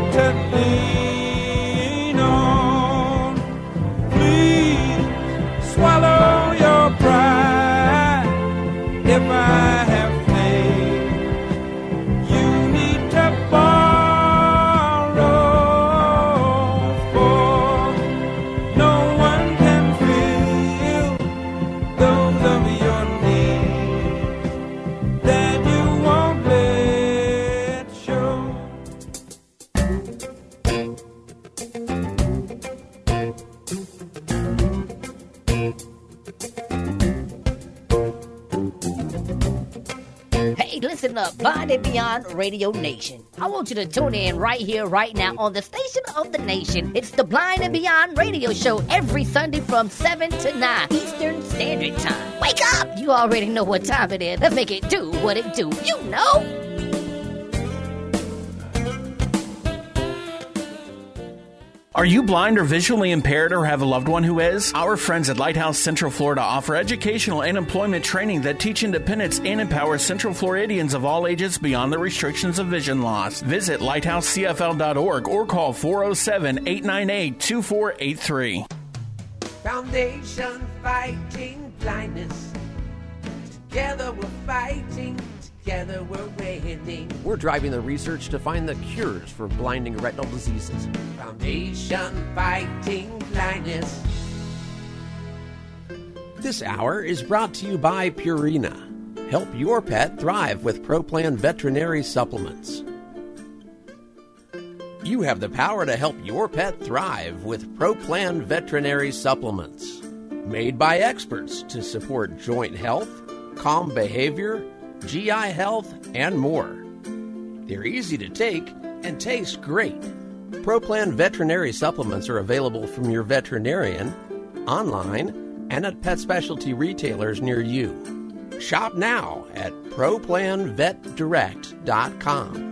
to lean on. Please swallow your pride. If I have faith, you need to borrow, for no one can fill those of your needs that you won't let show. Hey, listen up, Blind and Beyond Radio Nation. I want you to tune in right here, right now, on the station of the nation. It's the Blind and Beyond Radio Show every Sunday from 7 to 9 Eastern Standard Time. Wake up! You already know what time it is. Let's make it do what it do. You know! Are you blind or visually impaired or have a loved one who is? Our friends at Lighthouse Central Florida offer educational and employment training that teach independence and empower Central Floridians of all ages beyond the restrictions of vision loss. Visit lighthousecfl.org or call 407-898-2483. Foundation fighting blindness. Together we're fighting. Together we're winning. We're driving the research to find the cures for blinding retinal diseases. Foundation fighting blindness. This hour is brought to you by Purina. Help your pet thrive with ProPlan veterinary supplements. You have the power to help your pet thrive with ProPlan veterinary supplements. Made by experts to support joint health, calm behavior, GI health, and more. They're easy to take and taste great. ProPlan veterinary supplements are available from your veterinarian, online, and at pet specialty retailers near you. Shop now at ProPlanVetDirect.com.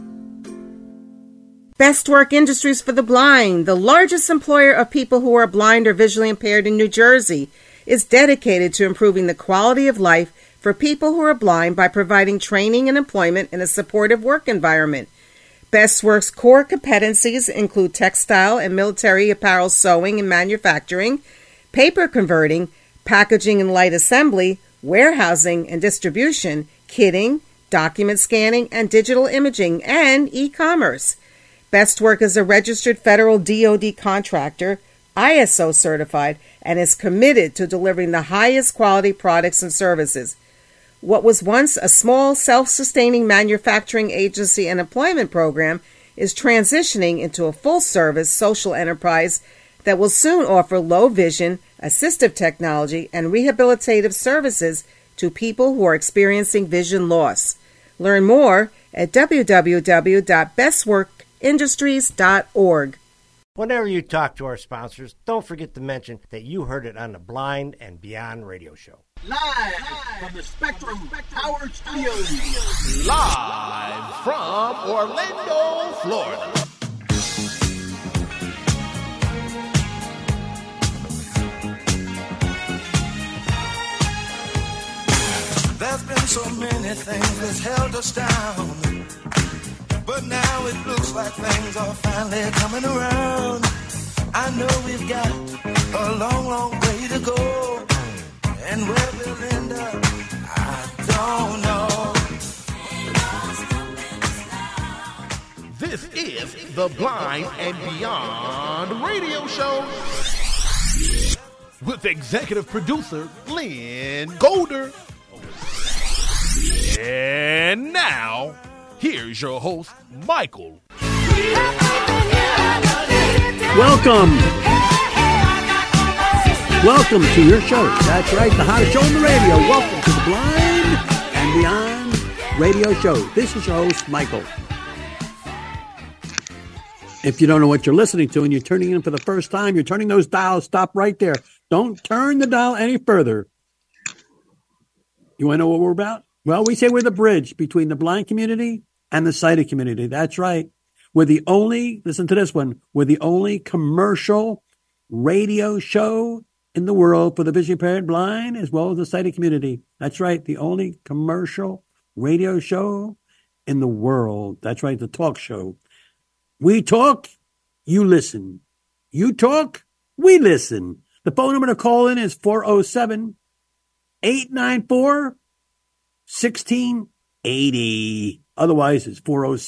Best Work Industries for the Blind, the largest employer of people who are blind or visually impaired in New Jersey, is dedicated to improving the quality of life for people who are blind by providing training and employment in a supportive work environment. Best Work's core competencies include textile and military apparel sewing and manufacturing, paper converting, packaging and light assembly, warehousing and distribution, kitting, document scanning and digital imaging, and e-commerce. Best Work is a registered federal DoD contractor, ISO certified, and is committed to delivering the highest quality products and services. What was once a small, self-sustaining manufacturing agency and employment program is transitioning into a full-service social enterprise that will soon offer low-vision, assistive technology, and rehabilitative services to people who are experiencing vision loss. Learn more at www.bestworkindustries.org. Whenever you talk to our sponsors, don't forget to mention that you heard it on the Blind and Beyond Radio Show. Live from the Spectrum Power Studios. Live from Orlando, Florida. There's been so many things that's held us down, but now it looks like things are finally coming around. I know we've got a long, long way to go, and where we'll end up, I don't know. This is the Blind and Beyond Radio Show with executive producer Lynn Golder. And now, here's your host, Michael. Welcome to your show. That's right, the hottest show on the radio. Welcome to the Blind and Beyond Radio Show. This is your host, Michael. If you don't know what you're listening to and you're tuning in for the first time, you're turning those dials, stop right there. Don't turn the dial any further. You want to know what we're about? Well, we say we're the bridge between the blind community and the sighted community. That's right. We're the only, listen to this one, we're the only commercial radio show in the world for the visually impaired, blind, as well as the sighted community. That's right. The only commercial radio show in the world. That's right. The talk show. We talk, you listen. You talk, we listen. The phone number to call in is 407-894-1680. Otherwise, it's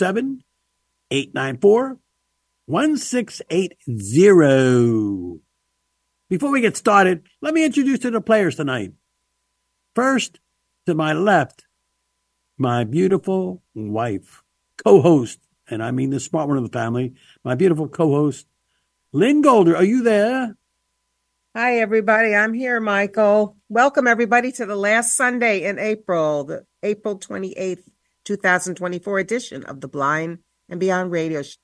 407-894-1680. Before we get started, let me introduce you to the players tonight. First, to my left, my beautiful wife, co-host, and I mean the smart one of the family, my beautiful co-host, Lynn Golder. Are you there? Hi, everybody. I'm here, Michael. Welcome, everybody, to the last Sunday in April, the April 28th, 2024 edition of the Blind and Beyond Radio Show.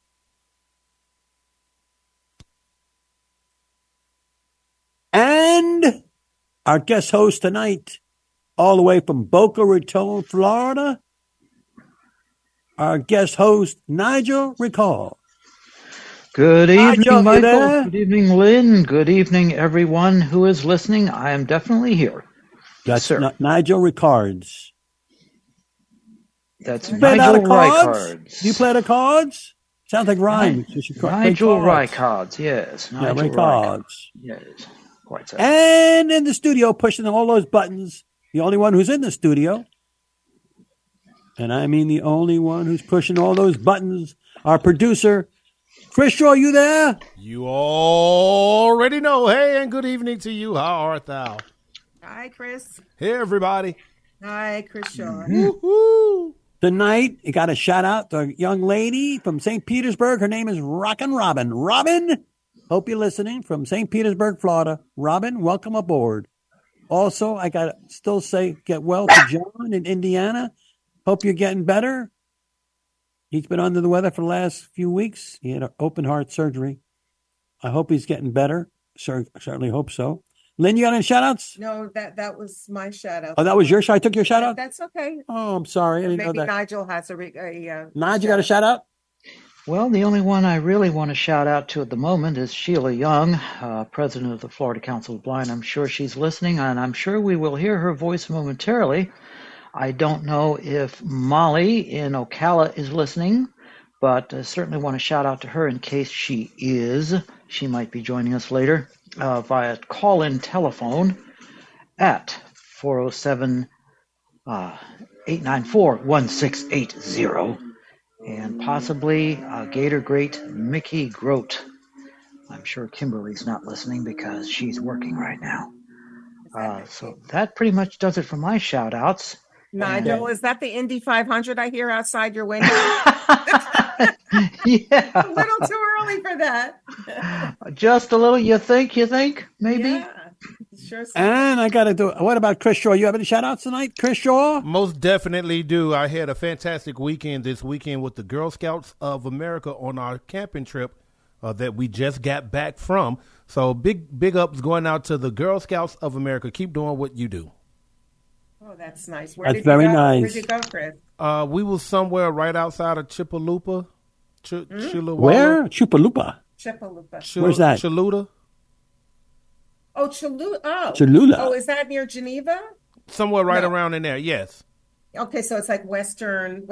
And our guest host tonight, all the way from Boca Raton, Florida, our guest host, Nigel Ricard. Good evening, Nigel, Michael. Good evening, Lynn. Good evening, everyone who is listening. I am definitely here. That's yes, Nigel Ricards. That's Nigel Ricards. You play the cards? Sounds like rhymes. Nigel Ricards, yes. Nigel Ricards. Yes, quite so. And in the studio, pushing all those buttons, the only one who's in the studio, and I mean the only one who's pushing all those buttons, our producer, Chris Shaw, you there? You already know. Hey, and good evening to you. How art thou? Hi, Chris. Hey, everybody. Hi, Chris Shaw. Woo-hoo. Tonight, you got a shout out to a young lady from St. Petersburg. Her name is Rockin' Robin. Robin, hope you're listening from St. Petersburg, Florida. Robin, welcome aboard. Also, I got to still say get well to John in Indiana. Hope you're getting better. He's been under the weather for the last few weeks. He had an open heart surgery. I hope he's getting better. Certainly hope so. Lynn, you got any shout-outs? No, that was my shout-out. Oh, that was your shout-out? I took your shout-out? That's okay. Oh, I'm sorry. I didn't know that. Nigel has a Nigel, you got a shout-out? Well, the only one I really want to shout out to at the moment is Sheila Young, president of the Florida Council of the Blind. I'm sure she's listening, and I'm sure we will hear her voice momentarily. I don't know if Molly in Ocala is listening, but certainly want to shout out to her in case she is. She might be joining us later via call-in telephone at 407-894-1680, and possibly Gator Great Mickey Grote. I'm sure Kimberly's not listening because she's working right now. So that pretty much does it for my shout-outs. Nigel, is that the Indy 500 I hear outside your window? Yeah. A little too early for that. Just a little, you think, maybe? Yeah, sure. And I got to do it. What about Chris Shaw? You have any shout-outs tonight, Chris Shaw? Most definitely do. I had a fantastic weekend this weekend with the Girl Scouts of America on our camping trip that we just got back from. So big ups going out to the Girl Scouts of America. Keep doing what you do. Oh, that's nice. That's very nice. Where'd you go, Chris? We was somewhere right outside of Chippelupa. Where? Chippelupa. Where's that? Cholula. Oh, Cholula. Oh. Cholula. Oh, is that near Geneva? Somewhere right around in there, yes. Okay, so it's like east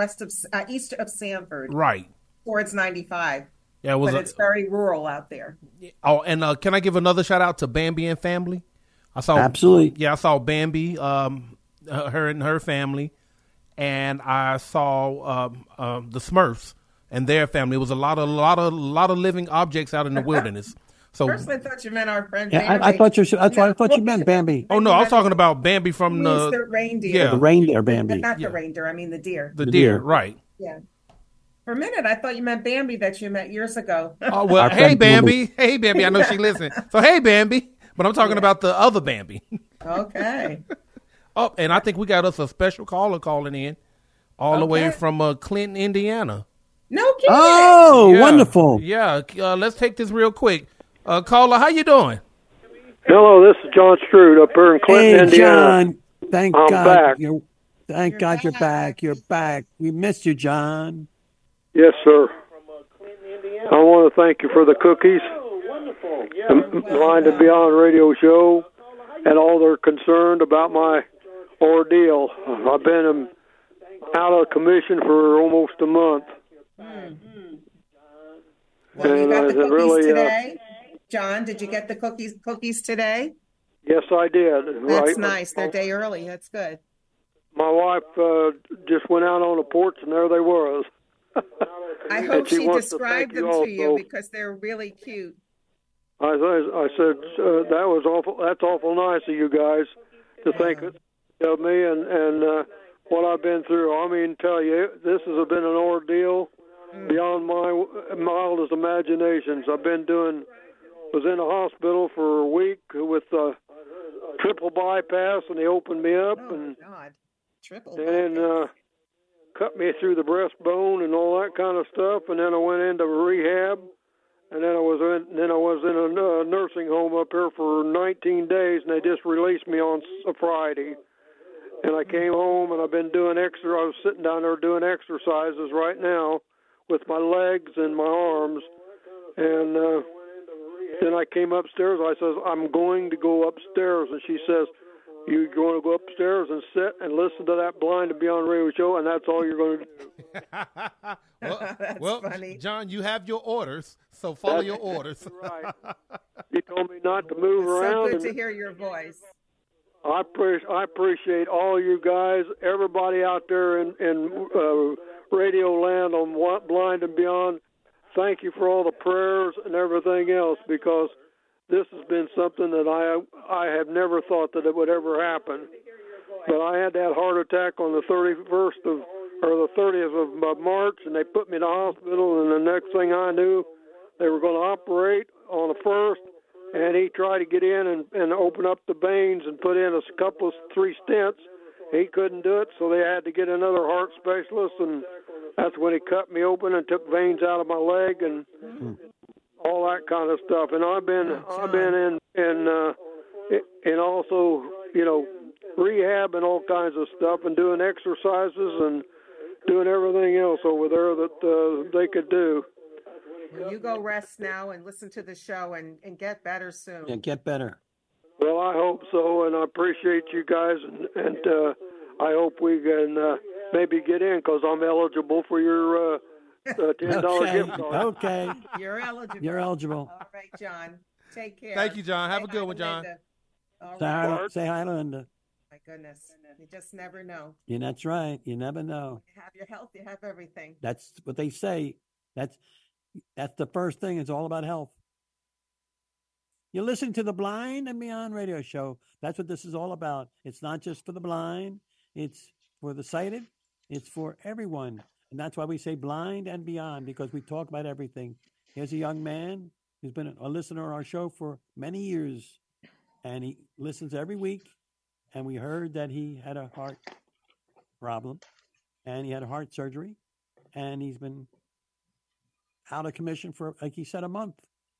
of Sanford. Right. Towards 95. Yeah, but it's very rural out there. Oh, and can I give another shout out to Bambi and family? Absolutely. Yeah, I saw Bambi, her and her family, and I saw the Smurfs and their family. It was a lot of living objects out in the wilderness. So first, I thought you meant our friend. Yeah, Bambi. I thought you meant Bambi. Oh no, I was talking about Bambi from the reindeer. Yeah, the reindeer Bambi. Not the reindeer. I mean the deer. The deer, right? Yeah. For a minute, I thought you meant Bambi that you met years ago. Oh well, hey Bambi, hey Bambi. I know she listens. So hey Bambi, but I'm talking about the other Bambi. Okay. Oh, and I think we got us a special caller calling in, all the way from Clinton, Indiana. No kidding. Oh, yeah. Wonderful. Yeah, let's take this real quick. Caller, how you doing? Hello, this is John Stroud up here in Clinton, Indiana. John, thank I'm God. back. Thank God you're back. You're back. We missed you, John. Yes, sir. I want to thank you for the cookies, the Blind and Beyond radio show, and all they're concerned about my ordeal. I've been out of commission for almost a month. Well, you And got I the said, cookies really, today? John, did you get the cookies today? Yes, I did. That's nice. They're a day early. That's good. My wife just went out on the porch, and there they was. I hope she she wants described to them thank to you you also. because they're really cute. I said that was awful. That's awful nice of you guys to think of me and what I've been through. I mean, tell you, this has been an ordeal beyond my wildest imaginations. Was in a hospital for a week with triple bypass, and they opened me up and cut me through the breastbone and all that kind of stuff. And then I went into rehab, and then I was in a nursing home up here for 19 days, and they just released me on a Friday. And I came home, and I've been doing I was sitting down there doing exercises right now with my legs and my arms, and then I came upstairs. I says, I'm going to go upstairs. And she says, you're going to go upstairs and sit and listen to that Blind and Beyond radio show, and that's all you're going to do. well, funny. John, you have your orders, so follow your orders. Right. You told me not to move around. So good to hear your voice. I appreciate all you guys, everybody out there in Radio Land on Blind and Beyond. Thank you for all the prayers and everything else, because this has been something that I have never thought that it would ever happen. But I had that heart attack on the 30th of March, and they put me in the hospital, and the next thing I knew, they were going to operate on the 1st, and he tried to get in and open up the veins and put in three stents. He couldn't do it, so they had to get another heart specialist, and that's when he cut me open and took veins out of my leg and all that kind of stuff. And I've been in also, rehab and all kinds of stuff, and doing exercises and doing everything else over there that they could do. Well, you go rest now and listen to the show and get better soon. Yeah, get better. Well, I hope so, and I appreciate you guys, and I hope we can maybe get in, because I'm eligible for your $10 gift card. Okay. You're eligible. You're eligible. All right, John. Take care. Thank you, John. Have a good one, John. Say hi to Linda. My goodness. You just never know. Yeah, that's right. You never know. You have your health, you have everything. That's what they say. That's the first thing. It's all about health. You listen to the Blind and Beyond radio show. That's what this is all about. It's not just for the blind. It's for the sighted. It's for everyone. And that's why we say Blind and Beyond, because we talk about everything. Here's a young man who's been a listener on our show for many years, and he listens every week. And we heard that he had a heart problem, and he had a heart surgery, and he's been out of commission for, like he said, a month.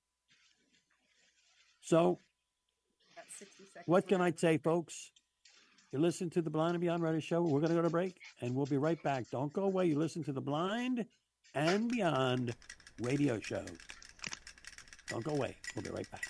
So, what can I say, folks? You listen to the Blind and Beyond radio show. We're going to go to break, and we'll be right back. Don't go away. You listen to the Blind and Beyond radio show. Don't go away. We'll be right back.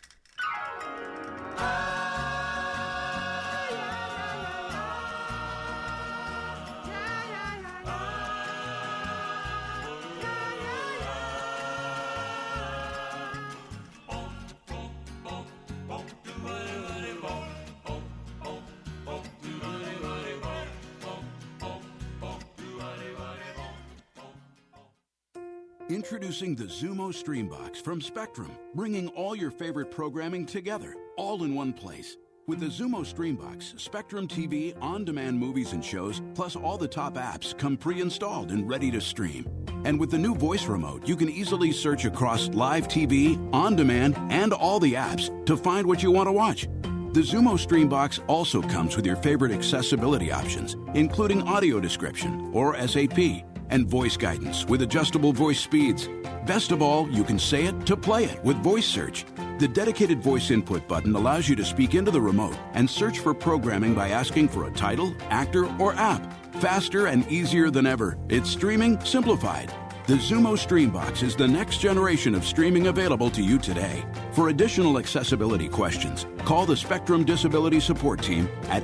Introducing the Zumo Streambox from Spectrum, bringing all your favorite programming together, all in one place. With the Zumo Streambox, Spectrum TV on-demand movies and shows, plus all the top apps come pre-installed and ready to stream. And with the new voice remote, you can easily search across live TV, on-demand, and all the apps to find what you want to watch. The Zumo Streambox also comes with your favorite accessibility options, including audio description, or SAP, and voice guidance with adjustable voice speeds. Best of all, you can say it to play it with Voice Search. The dedicated voice input button allows you to speak into the remote and search for programming by asking for a title, actor, or app. Faster and easier than ever. It's streaming simplified. The Zumo Streambox is the next generation of streaming available to you today. For additional accessibility questions, call the Spectrum Disability Support Team at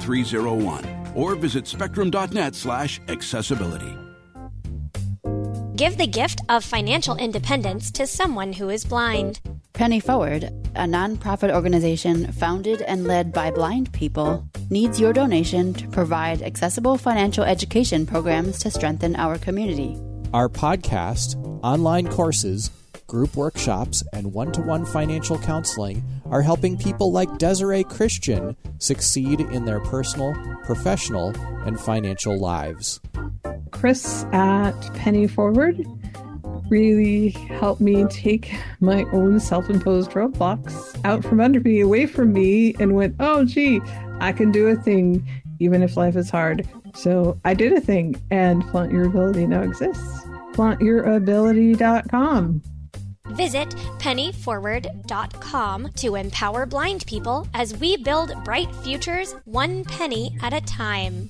844-762-1301 or visit spectrum.net/accessibility. Give the gift of financial independence to someone who is blind. Penny Forward, a nonprofit organization founded and led by blind people, needs your donation to provide accessible financial education programs to strengthen our community. Our podcast, online courses, group workshops, and one-to-one financial counseling are helping people like Desiree Christian succeed in their personal, professional, and financial lives. Chris at Penny Forward really helped me take my own self-imposed roadblocks out from under me, away from me, and went, oh, gee, I can do a thing even if life is hard. So I did a thing, and Flaunt Your Ability now exists. FlauntYourAbility.com. Visit pennyforward.com to empower blind people as we build bright futures one penny at a time.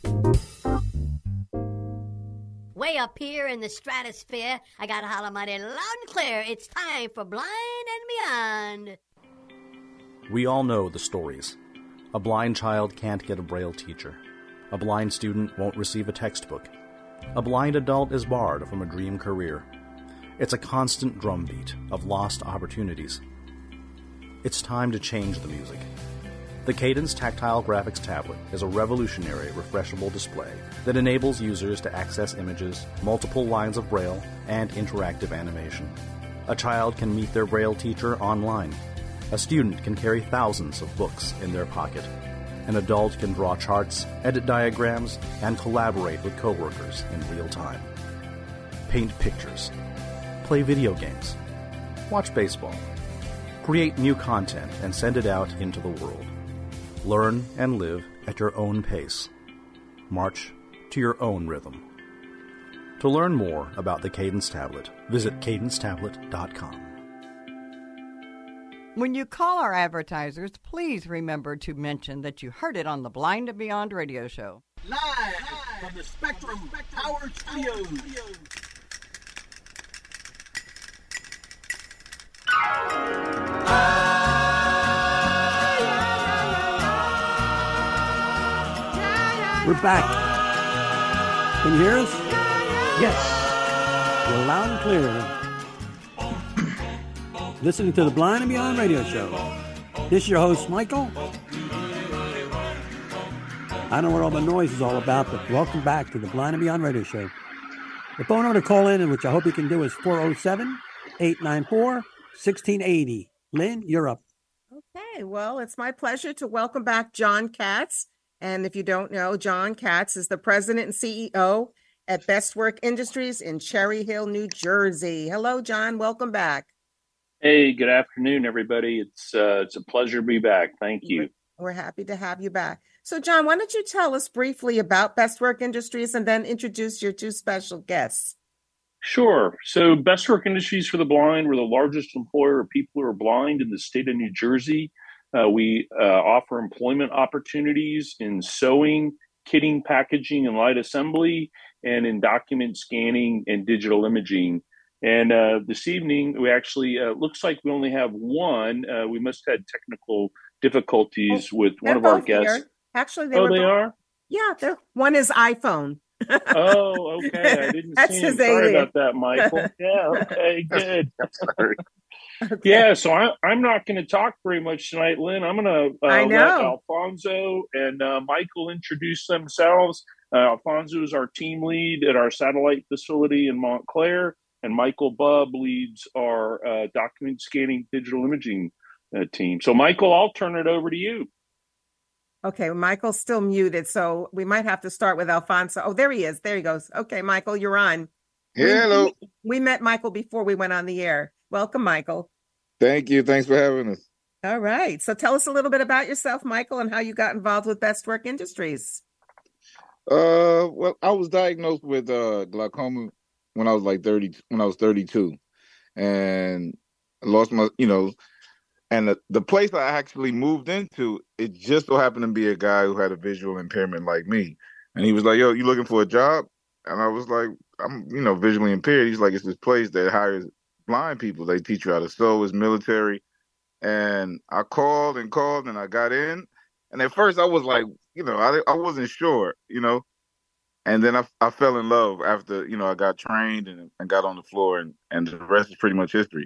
Way up here in the stratosphere, I gotta holler mighty loud and clear. It's time for Blind and Beyond. We all know the stories. A blind child can't get a Braille teacher. A blind student won't receive a textbook. A blind adult is barred from a dream career. It's a constant drumbeat of lost opportunities. It's time to change the music. The Cadence Tactile Graphics Tablet is a revolutionary refreshable display that enables users to access images, multiple lines of Braille, and interactive animation. A child can meet their Braille teacher online. A student can carry thousands of books in their pocket. An adult can draw charts, edit diagrams, and collaborate with coworkers in real time. Paint pictures. Play video games. Watch baseball. Create new content and send it out into the world. Learn and live at your own pace. March to your own rhythm. To learn more about the Cadence Tablet, visit cadencetablet.com. When you call our advertisers, please remember to mention that you heard it on the Blind and Beyond radio show. Live from the Spectrum Power Studios. We're back. Can you hear us? Yes. We're loud and clear. Listening to the Blind and Beyond radio show. This is your host, Michael. I don't know what all the noise is all about, but welcome back to the Blind and Beyond radio show. The phone number to call in, which I hope you can do, is 407-894-1680. Lynn, you're up. Okay, well, it's my pleasure to welcome back John Katz. And if you don't know, John Katz is the president and CEO at Bestwork Industries in Cherry Hill, New Jersey. Hello, John. Welcome back. Hey, good afternoon, everybody. It's a pleasure to be back. Thank you. We're happy to have you back. So, John, why don't you tell us briefly about Bestwork Industries and then introduce your two special guests? Sure. So Bestwork Industries for the Blind, we're the largest employer of people who are blind in the state of New Jersey. We offer employment opportunities in sewing, kitting, packaging, and light assembly, and in document scanning and digital imaging. And this evening, we actually, looks like we only have one. We must have had technical difficulties with one of our guests. Here. Actually, they are? Yeah, one is iPhone. Oh, okay. I didn't see him. Sorry about that, Michael. Yeah, okay, good. Okay. Yeah, so I'm not going to talk very much tonight, Lynn. I'm going to let Alfonso and Michael introduce themselves. Alfonso is our team lead at our satellite facility in Montclair, and Michael Bubb leads our document scanning digital imaging team. So, Michael, I'll turn it over to you. Okay, Michael's still muted, so we might have to start with Alfonso. Oh, there he is. There he goes. Okay, Michael, you're on. Hello. We met Michael before we went on the air. Welcome, Michael. Thank you. Thanks for having us. All right. So tell us a little bit about yourself, Michael, and how you got involved with Bestwork Industries. Well, I was diagnosed with glaucoma when I was 32, and I lost my, and the place I actually moved into, it just so happened to be a guy who had a visual impairment like me, and he was like, "Yo, you looking for a job?" And I was like, "I'm, visually impaired." He's like, "It's this place that hires blind people. They teach you how to sew. It's military." And I called, and I got in. And at first I was like, I wasn't sure, And then I fell in love after, I got trained and got on the floor, and the rest is pretty much history.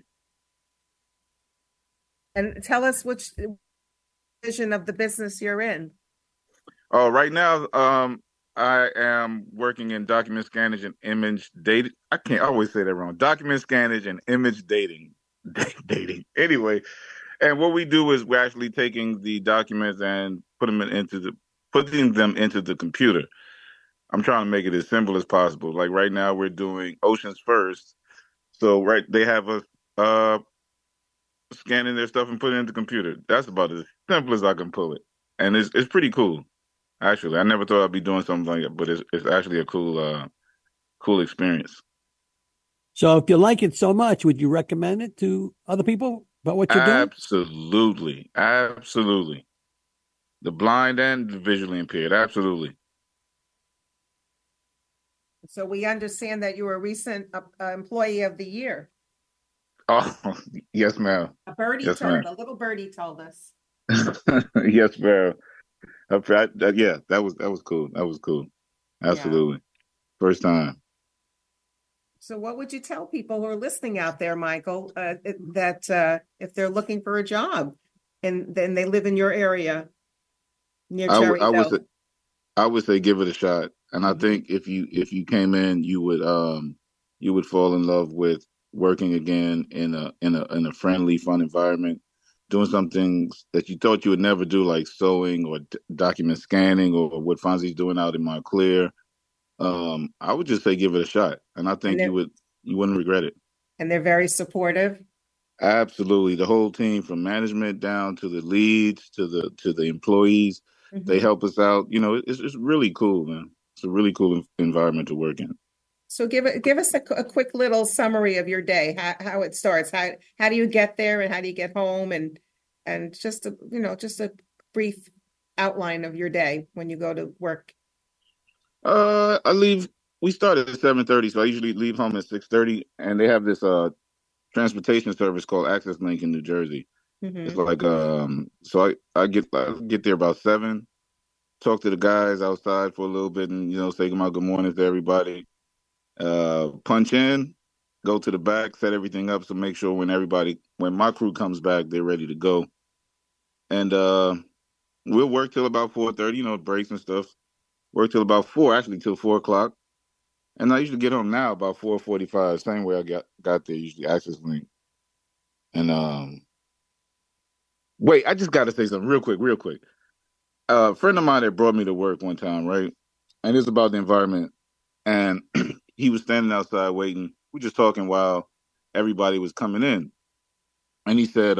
And tell us which division of the business you're in. Oh, right now, I am working in document scannage and image dating. I always say that wrong. Document scannage and image dating. Anyway, and what we do is we're actually taking the documents and putting them into the computer. I'm trying to make it as simple as possible. Like right now, we're doing Oceans First. So they have us scanning their stuff and putting it into the computer. That's about as simple as I can pull it, and it's pretty cool. Actually, I never thought I'd be doing something like it, but it's actually a cool experience. So, if you like it so much, would you recommend it to other people about what you're doing? Absolutely. The blind and the visually impaired, absolutely. So we understand that you were a recent Employee of the Year. Oh, yes, ma'am. A little birdie told us. Yes, ma'am. Yeah, that was cool. That was cool. Absolutely. Yeah. First time. So what would you tell people who are listening out there, Michael, that if they're looking for a job and then they live in your area near Cherry Hill? I would say give it a shot. And I think if you came in, you would fall in love with working again in a friendly, fun environment, doing some things that you thought you would never do, like sewing or document scanning or what Fonzie's doing out in Montclair. I would just say give it a shot, and I think you wouldn't regret it. And they're very supportive. Absolutely, the whole team from management down to the leads to the employees, they help us out. It's really cool, man. It's a really cool environment to work in. So give us a quick little summary of your day, how it starts. How do you get there and how do you get home, and just a brief outline of your day when you go to work. We start at 7:30, so I usually leave home at 6:30, and they have this transportation service called Access Link in New Jersey. It's like so I get there about 7, talk to the guys outside for a little bit, and say my good morning to everybody. Punch in, go to the back, set everything up, so make sure when my crew comes back, they're ready to go. And we'll work till about 4:30, breaks and stuff. Work till about 4, till 4 o'clock. And I usually get home now about 4:45, same way I got there, usually Access Link. And wait, I just got to say something real quick. A friend of mine that brought me to work one time, right? And it's about the environment. And he was standing outside waiting. We're just talking while everybody was coming in. And he said,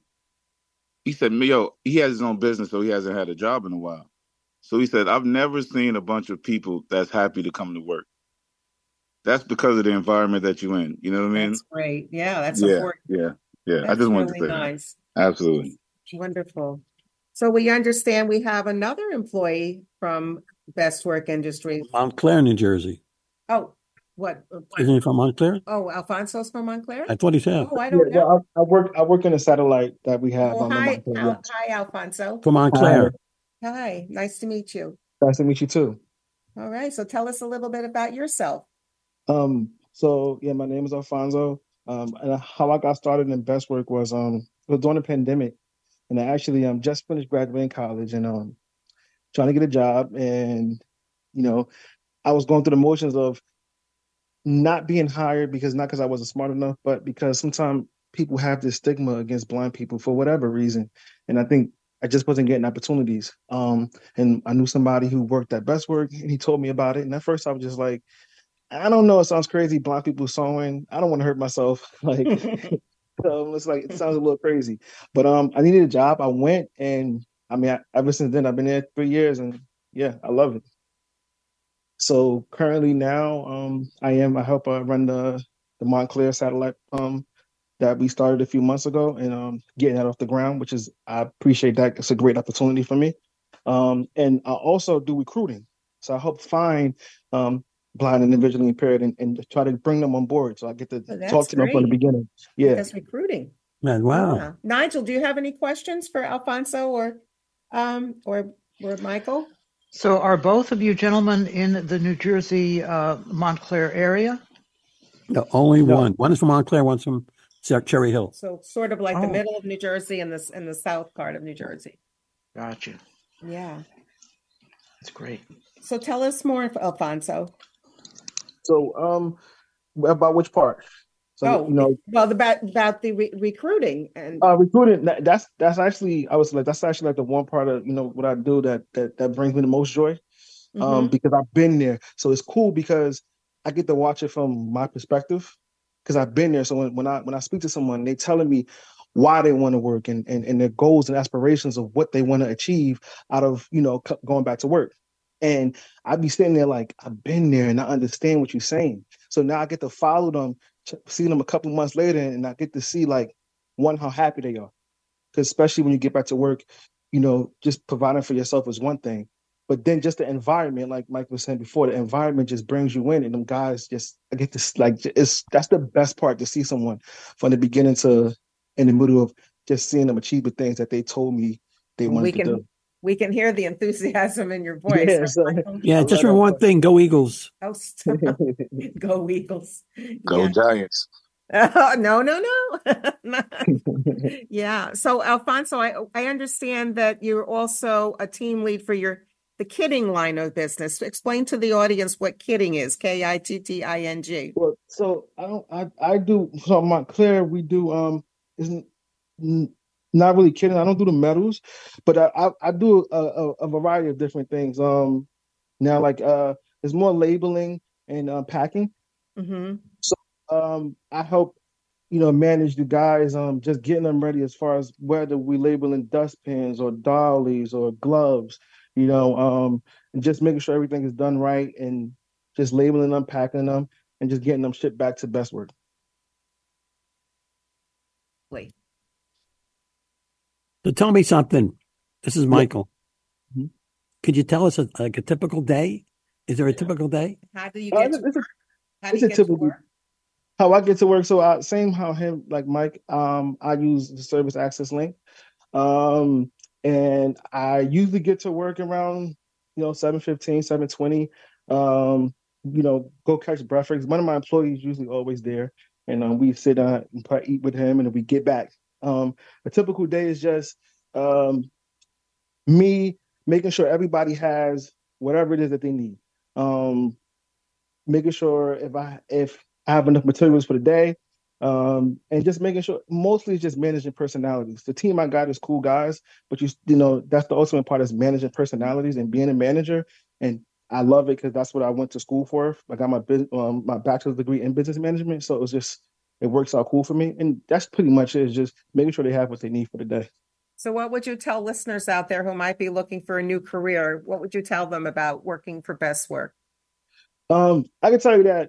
Mio, he has his own business, so he hasn't had a job in a while. So he said, I've never seen a bunch of people that's happy to come to work. That's because of the environment that you're in. You know what I mean? That's great. Yeah, that's important. Yeah. That's I just wanted really to say nice. That. Absolutely. Wonderful. So we understand we have another employee from Best Work Industries. Montclair, New Jersey. Oh, what? Isn't he from Montclair? Oh, Alfonso's from Montclair? I thought he said. Oh, I don't know. I work in a satellite that we have. Hi, Alfonso. From Montclair. Hi, nice to meet you. Nice to meet you too. All right, so tell us a little bit about yourself. So my name is Alfonso. And how I got started in Best Work was during the pandemic, and I actually just finished graduating college and trying to get a job, and I was going through the motions of not being hired not because I wasn't smart enough, but because sometimes people have this stigma against blind people for whatever reason, and I think I just wasn't getting opportunities. And I knew somebody who worked at Best Work, and he told me about it. And at first, I was just like, I don't know. It sounds crazy. Blind people sewing. I don't want to hurt myself. It's like, it sounds a little crazy, but I needed a job. I went, and ever since then, I've been there 3 years, and I love it. So currently now, I help run the Montclair satellite that we started a few months ago, and getting that off the ground, I appreciate that. It's a great opportunity for me. And I also do recruiting. So I help find blind and visually impaired and try to bring them on board. So I get to talk to them from the beginning. Yeah. That's recruiting. Man, wow. Nigel, do you have any questions for Alfonso or Michael? So are both of you gentlemen in the New Jersey Montclair area? No, only one. One is from Montclair, one's from Cherry Hill. So sort of like the middle of New Jersey and the south part of New Jersey. Gotcha. Yeah. That's great. So tell us more, Alfonso. So, about which part? So, about the recruiting and recruiting. That's actually, I was like, that's actually like the one part of what I do that brings me the most joy, because I've been there. So it's cool because I get to watch it from my perspective because I've been there. So when I speak to someone, they're telling me why they want to work and their goals and aspirations of what they want to achieve out of going back to work. And I'd be sitting there like, I've been there and I understand what you're saying. So now I get to follow them, see them a couple months later, and I get to see how happy they are. Because especially when you get back to work, just providing for yourself is one thing. But then just the environment, like Mike was saying before, the environment just brings you in, and them guys I get this that's the best part, to see someone from the beginning to in the middle of just seeing them achieve the things that they told me they wanted to do. We can hear the enthusiasm in your voice. Yeah, just remember one thing: go Eagles! Oh, stop. Go Eagles! Go Giants! No. Yeah. So, Alfonso, I understand that you're also a team lead for the kitting line of business. Explain to the audience what kitting is. KITTING. Well, so I do. So Montclair, we do isn't. Not really kidding. I don't do the metals, but I do a variety of different things. Now, there's more labeling and packing. Mm-hmm. So I help manage the guys, just getting them ready as far as whether we labeling dustpans or dollies or gloves, and just making sure everything is done right and just labeling them, packing them, and just getting them shipped back to Best Work. Wait. So tell me something. This is Michael. Mm-hmm. Could you tell us a typical day? Is there a typical day? How do you get to work? How I get to work. So same how him, like Mike, I use the service access link. And I usually get to work around, 7:15, 7:20. Go catch breakfast. One of my employees usually always there. And we sit down and eat with him, and then we get back. A typical day is just me making sure everybody has whatever it is that they need. Making sure if I have enough materials for the day, and just making sure, mostly it's just managing personalities. The team I got is cool guys, but that's the ultimate part, is managing personalities and being a manager. And I love it because that's what I went to school for. I got my bachelor's degree in business management, so it works out cool for me. And that's pretty much it, is just making sure they have what they need for the day. So what would you tell listeners out there who might be looking for a new career? What would you tell them about working for Best Work? I can tell you that,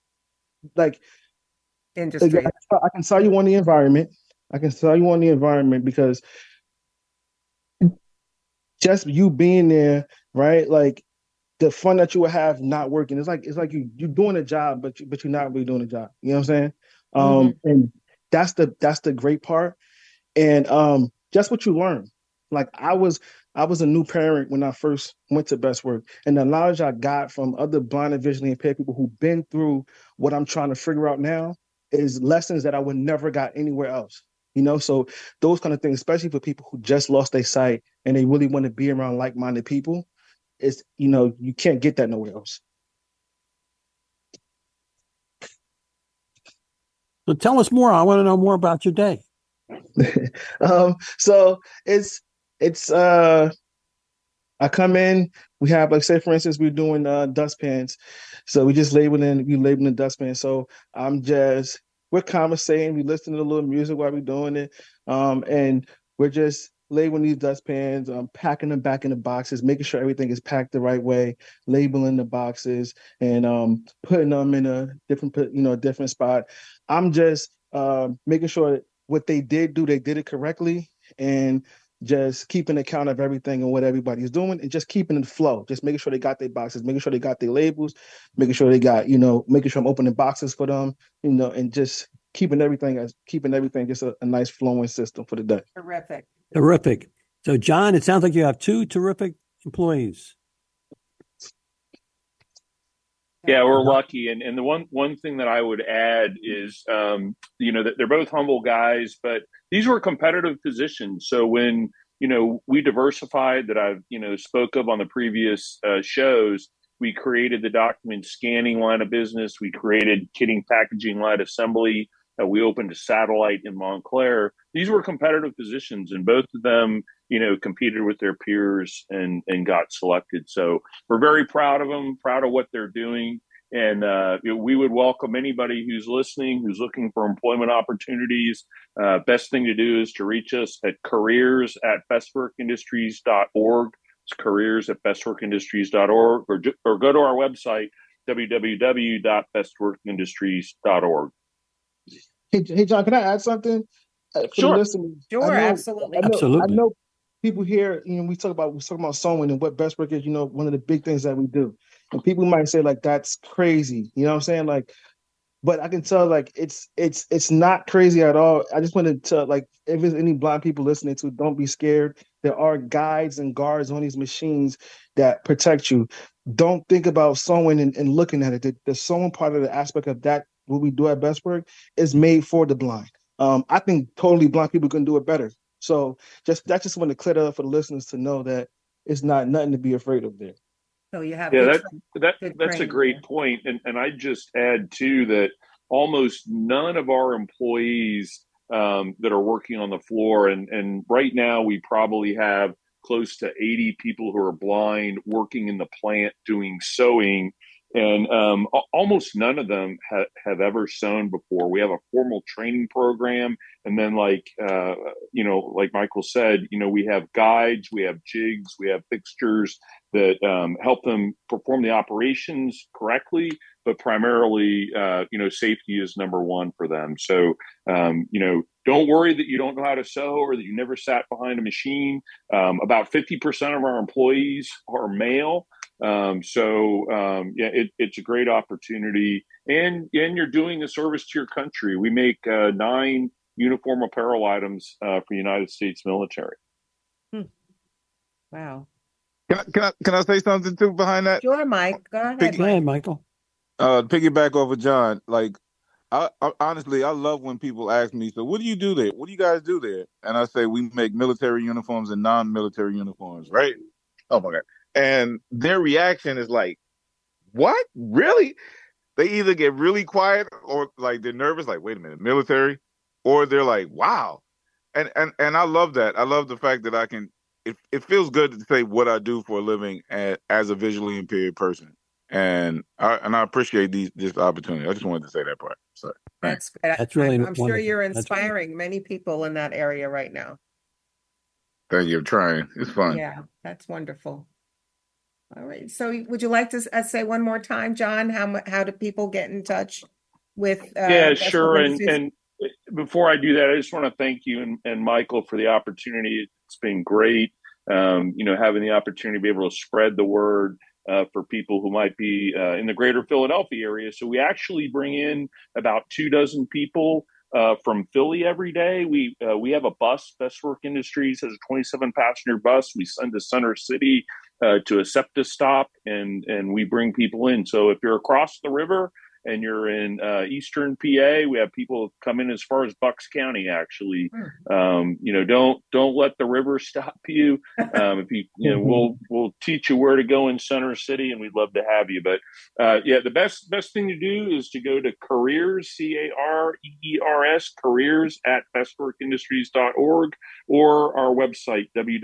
industry. I can sell you on the environment. Because just you being there, right? Like the fun that you would have not working. It's like you're doing a job, but you're not really doing a job. You know what I'm saying? And that's the great part. And just what you learn. Like I was a new parent when I first went to Best Work, and the knowledge I got from other blind and visually impaired people who've been through what I'm trying to figure out now is lessons that I would never got anywhere else. So those kind of things, especially for people who just lost their sight and they really want to be around like-minded people, is you can't get that nowhere else. So tell us more. I want to know more about your day. So it's I come in, we have, like, say for instance, we're doing dustpans. So we labeling dustpans. So we're conversating, we listen to a little music while we're doing it. And we're just labeling these dustpans, packing them back in the boxes, making sure everything is packed the right way, labeling the boxes, and putting them in a different spot. I'm just making sure that what they did it correctly, and just keeping account of everything and what everybody's doing, and just keeping it flow, just making sure they got their boxes, making sure they got their labels, making sure they got, making sure I'm opening boxes for them, and just keeping everything just a nice flowing system for the day. Terrific. So, John, it sounds like you have two terrific employees. Yeah, we're lucky. And the one thing that I would add is, that they're both humble guys, but these were competitive positions. So when, we diversified that I've, spoke of on the previous shows, we created the document scanning line of business. We created kitting, packaging, light assembly. We opened a satellite in Montclair. These were competitive positions, and both of them, competed with their peers and got selected. So we're very proud of them, proud of what they're doing. And we would welcome anybody who's listening, who's looking for employment opportunities. Best thing to do is to reach us at careers@bestworkindustries.org. It's careers@bestworkindustries.org, or go to our website, www.bestworkindustries.org. Hey, John, can I add something? Sure. Sure, absolutely. I know people here, we talk about sewing and what best work is, one of the big things that we do. And people might say, like, that's crazy. You know what I'm saying? Like, but I can tell, like, it's not crazy at all. I just wanted to, like, if there's any blind people listening to, don't be scared. There are guides and guards on these machines that protect you. Don't think about sewing and looking at it. The sewing part of the aspect of that, what we do at Best Work, is made for the blind. I think totally blind people can do it better. So just want to clear that up for the listeners to know that it's not nothing to be afraid of there. So you have that's a great point. And I just add too that almost none of our employees that are working on the floor, and right now we probably have close to 80 people who are blind working in the plant doing sewing. And almost none of them have ever sewn before. We have a formal training program. And then like Michael said, we have guides, we have jigs, we have fixtures that help them perform the operations correctly. But primarily, safety is number one for them. So, don't worry that you don't know how to sew or that you never sat behind a machine. About 50% of our employees are male. It's a great opportunity, and you're doing a service to your country. We make 9 uniform apparel items for the United States military. Wow. Can I say something too behind that? Sure, Mike. Go ahead. Go ahead, Michael. Piggyback over John. Like, I honestly, I love when people ask me, so what do you do there? What do you guys do there? And I say, we make military uniforms and non-military uniforms, right? Oh my God. And their reaction is like, what? Really? They either get really quiet or like they're nervous, like, wait a minute, military? Or they're like, wow. And I love that. I love the fact that I can, it feels good to say what I do for a living as a visually impaired person. And I appreciate this opportunity. I just wanted to say that part. So that's good. That's really I'm sure wonderful. you're inspiring many people in that area right now. Thank you for trying. It's fun. Yeah, that's wonderful. All right. So would you like to say one more time, John, how do people get in touch with? Yeah, sure. And before I do that, I just want to thank you and Michael for the opportunity. It's been great, having the opportunity to be able to spread the word for people who might be in the greater Philadelphia area. So we actually bring in about 24 people from Philly every day. We have a bus. Best Work Industries has a 27-passenger bus. We send to Center City to a SEPTA stop, and we bring people in. So if you're across the river and you're in eastern PA, we have people come in as far as Bucks County. Actually, don't let the river stop you. If we'll teach you where to go in Center City, and we'd love to have you. But the best thing to do is to go to careers, CAREERS, careers@bestworkindustries.org, or our website,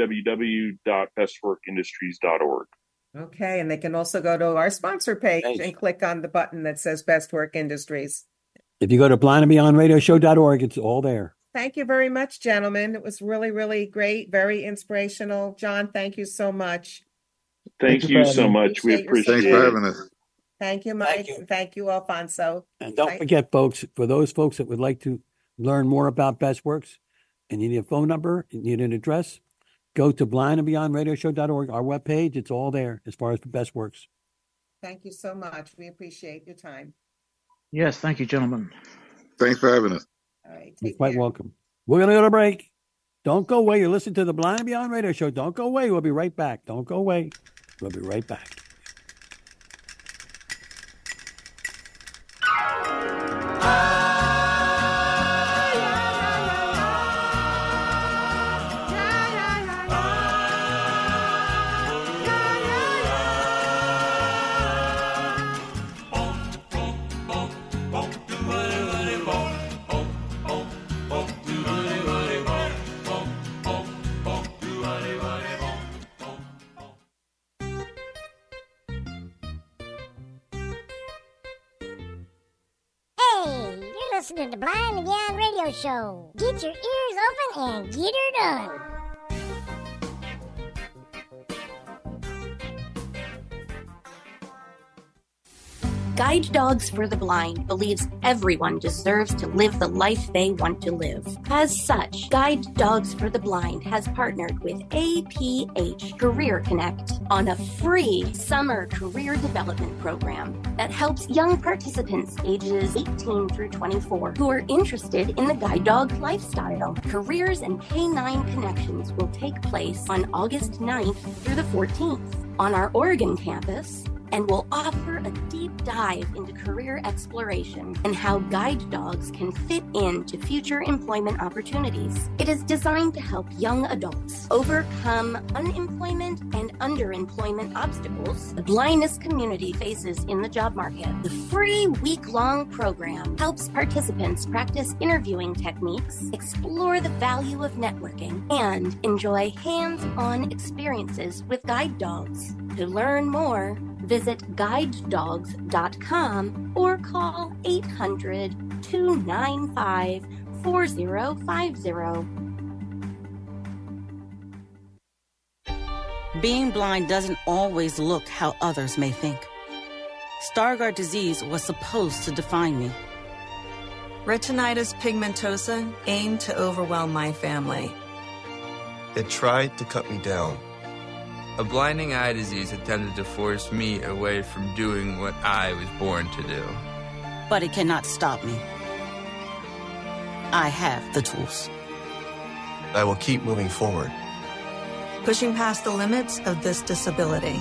www.bestworkindustries.org. Okay, and they can also go to our sponsor page and click on the button that says Best Work Industries. If you go to blindandbeyondradioshow.org, it's all there. Thank you very much, gentlemen. It was really, really great, very inspirational. John, thank you so much. Thank you so much. We appreciate it. Thanks for having us. Thank you, Mike. Thank you, Alfonso. And don't forget, folks, for those folks that would like to learn more about Best Works and you need a phone number, you need an address, go to blindandbeyondradioshow.org, our webpage. It's all there as far as the Best Works. Thank you so much. We appreciate your time. Yes, thank you, gentlemen. Thanks for having us. All right, You're quite welcome. We're going to go to break. Don't go away. You're listening to the Blind and Beyond Radio Show. Don't go away. We'll be right back. Don't go away. We'll be right back. listening to Blind and Beyond Radio Show. Get your ears open and get her done. Guide Dogs for the Blind believes everyone deserves to live the life they want to live. As such, Guide Dogs for the Blind has partnered with APH Career Connect on a free summer career development program that helps young participants ages 18 through 24 who are interested in the guide dog lifestyle. Careers and canine connections will take place on August 9th through the 14th on our Oregon campus, and will offer a deep dive into career exploration and how guide dogs can fit into future employment opportunities. It is designed to help young adults overcome unemployment and underemployment obstacles the blindness community faces in the job market. The free week-long program helps participants practice interviewing techniques, explore the value of networking, and enjoy hands-on experiences with guide dogs. To learn more, visit guidedogs.com or call 800-295-4050. Being blind doesn't always look how others may think. Stargardt disease was supposed to define me. Retinitis pigmentosa aimed to overwhelm my family. It tried to cut me down. A blinding eye disease attempted to force me away from doing what I was born to do. But it cannot stop me. I have the tools. I will keep moving forward. Pushing past the limits of this disability.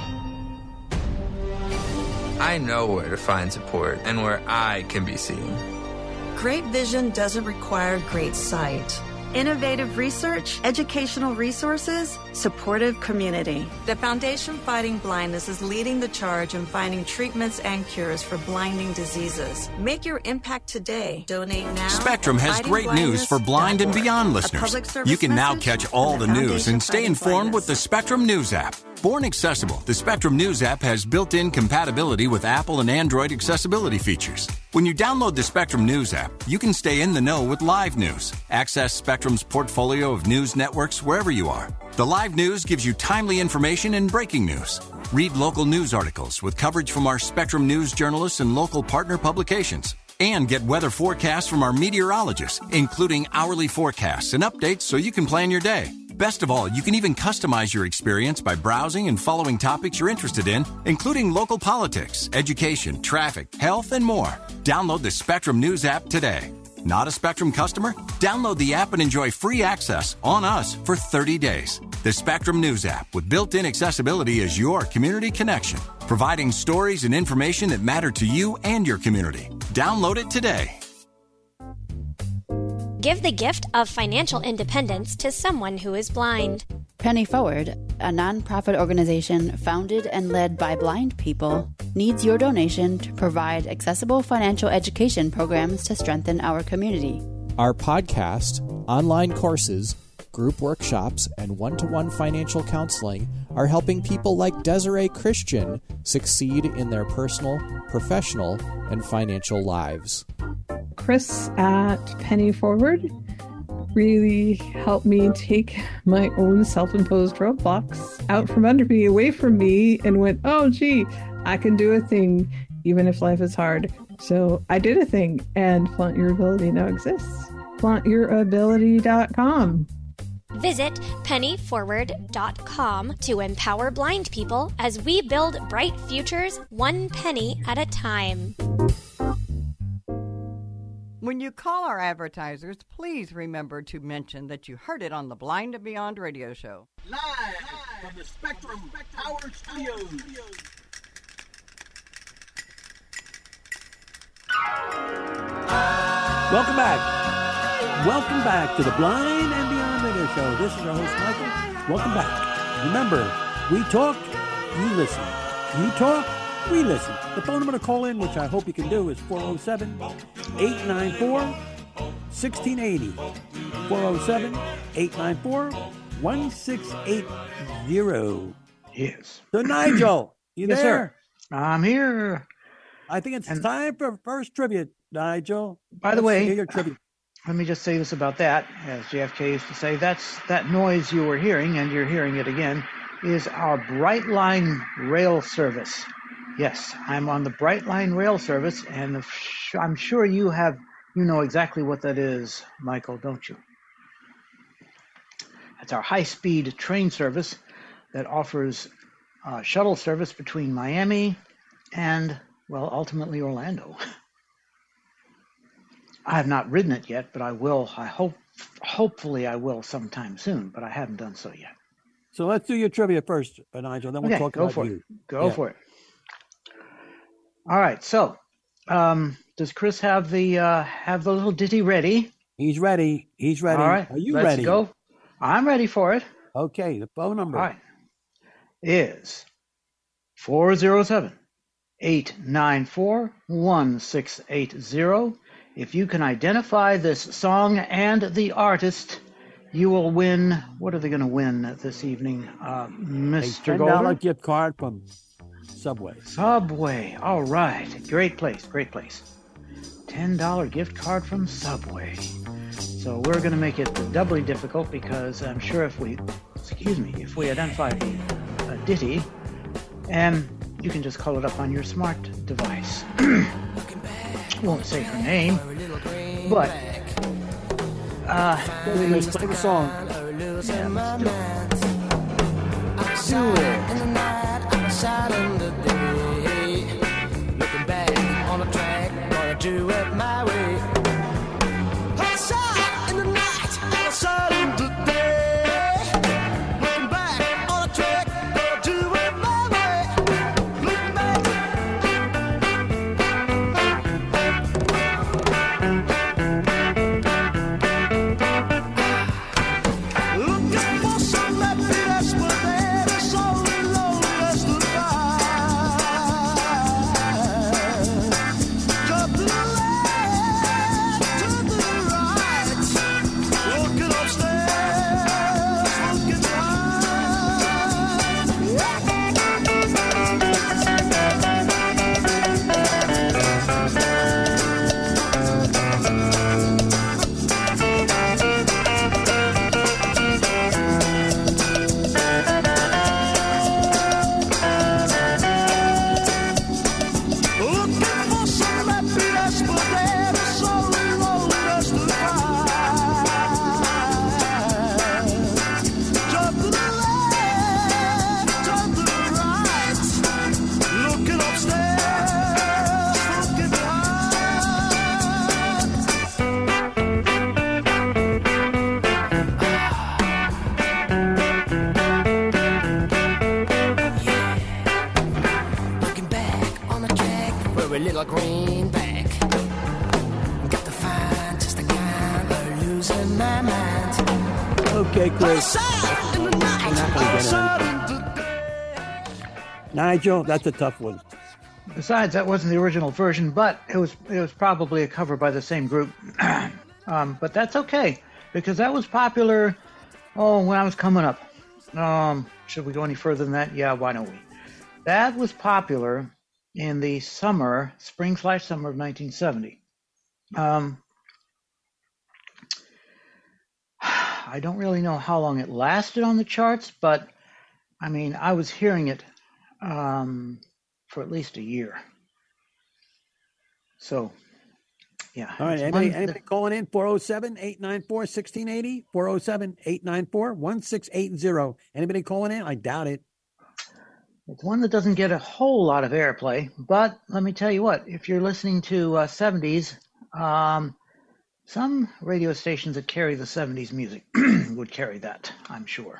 I know where to find support and where I can be seen. Great vision doesn't require great sight. Innovative research, educational resources, supportive community. The Foundation Fighting Blindness is leading the charge in finding treatments and cures for blinding diseases. Make your impact today. Donate now. Spectrum has great news for blind and beyond listeners. You can now catch all the news and stay informed with the Spectrum News app. Born accessible, the Spectrum News app has built-in compatibility with Apple and Android accessibility features. When you download the Spectrum News app, you can stay in the know with live news. Access Spectrum's portfolio of news networks wherever you are. The live news gives you timely information and breaking news. Read local news articles with coverage from our Spectrum News journalists and local partner publications. And get weather forecasts from our meteorologists, including hourly forecasts and updates so you can plan your day. Best of all, you can even customize your experience by browsing and following topics you're interested in, including local politics, education, traffic, health, and more. Download the Spectrum News app today. Not a Spectrum customer? Download the app and enjoy free access on us for 30 days. The Spectrum News app with built-in accessibility is your community connection, providing stories and information that matter to you and your community. Download it today. Give the gift of financial independence to someone who is blind. Penny Forward, a nonprofit organization founded and led by blind people, needs your donation to provide accessible financial education programs to strengthen our community. Our podcast, online courses, group workshops, and one-to-one financial counseling are helping people like Desiree Christian succeed in their personal, professional, and financial lives. Chris at Penny Forward really helped me take my own self-imposed roadblocks out from under me, away from me, and went, oh, gee, I can do a thing even if life is hard. So I did a thing, and Flaunt Your Ability now exists. FlauntYourAbility.com. Visit pennyforward.com to empower blind people as we build bright futures one penny at a time. When you call our advertisers, please remember to mention that you heard it on the Blind and Beyond radio show. Live from the Spectrum Power Studios. Welcome back. Welcome back to the Blind and Beyond Radio Show. This is your host, Michael. Welcome back. Remember, we talk, you listen. You talk, we listen. The phone number to call in, which I hope you can do, is 407-894-1680. 407-894-1680. Yes. So, Nigel, you yes, there? Sir. I'm here. I think it's time for first trivia. Nigel. By the way, your tribute. Let me just say this about that. As JFK used to say, that noise you were hearing, and you're hearing it again, is our Brightline rail service. Yes, I'm on the Brightline rail service, and I'm sure you know exactly what that is, Michael, don't you? It's our high-speed train service that offers shuttle service between Miami and, well, ultimately Orlando. I have not ridden it yet, but I will. Hopefully I will sometime soon, but I haven't done so yet. So let's do your trivia first, Nigel. Then we'll talk about you. Go for it. All right. So, does Chris have the little ditty ready? He's ready. He's ready. All right. Are you ready? Let's go. I'm ready for it. Okay. The phone number. All right. Is 407-894-1680. If you can identify this song and the artist, you will win. What are they going to win this evening, Mr. Golder? $10 gift card from Subway. Subway. All right. Great place. Great place. $10 gift card from Subway. So we're going to make it doubly difficult because I'm sure if we identify a ditty, and you can just call it up on your smart device. Won't say her name, but let's play the song. Do it. In the night, I'm shining the day. Looking back on the track, gonna do it my way. I'm shining in the night, I'm shining the day. Looking back on the track, gonna do it my way. Looking back. Looking for some happiness, but there is only loneliness to find. Jump to the left, to the right, looking upstairs, looking looking for some happiness, but there is only loneliness to find. Jump to the left, jump to the right, looking upstairs, looking Looking back on the track for a little greenback. Got to find just the kind of losing my mind. Okay, Chris. In the night, You're not gonna get it. outside in the Nigel, that's a tough one. Besides, that wasn't the original version, but it was probably a cover by the same group. But that's okay because that was popular. When I was coming up. Should we go any further than that? Yeah, why don't we? That was popular in the spring/summer of 1970. I don't really know how long it lasted on the charts, but I mean, I was hearing it for at least a year. So, yeah. All right. Anybody calling in? 407-894-1680. 407-894-1680. Anybody calling in? I doubt it. It's one that doesn't get a whole lot of airplay, but let me tell you what, if you're listening to 70s, some radio stations that carry the 70s music would carry that, I'm sure.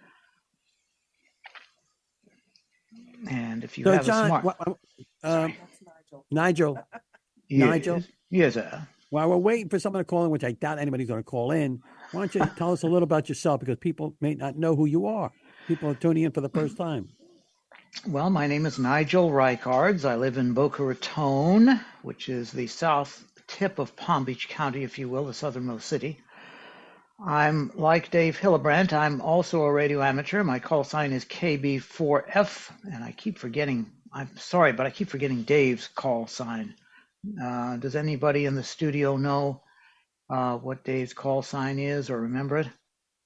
And if you have John, a smart... Nigel. Yes. Nigel. Yes, While we're waiting for someone to call in, which I doubt anybody's going to call in, why don't you tell us a little about yourself, because people may not know who you are. People are tuning in for the first time. Well, my name is Nigel Reikards. I live in Boca Raton, which is the south tip of Palm Beach County, if you will, the southernmost city. I'm like Dave Hillebrandt. I'm also a radio amateur. My call sign is KB4F, and I'm sorry, but I keep forgetting Dave's call sign. Does anybody in the studio know what Dave's call sign is or remember it?